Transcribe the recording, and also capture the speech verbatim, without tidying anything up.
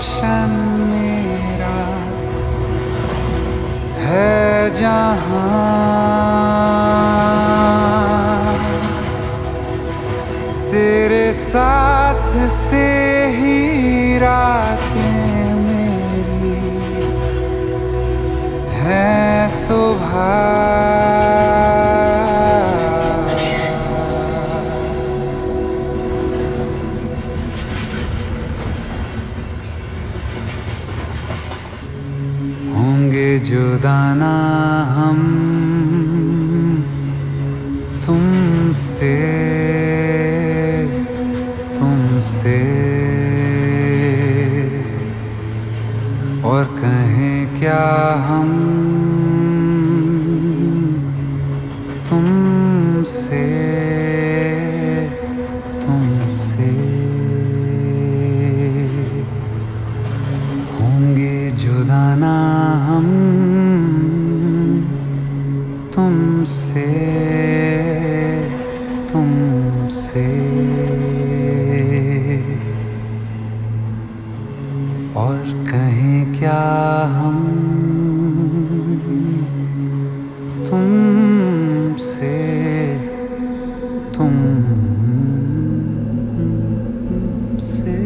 रोशन मेरा है जहां, तेरे साथ से ही रातें मेरी है सुबह। होंगे जुदा ना हम तुमसे, तुमसे, और कहें क्या हम तुमसे, तुमसे। होंगे जुदा ना हम तुमसे, तुमसे, और कहें क्या हम तुमसे, तुमसे।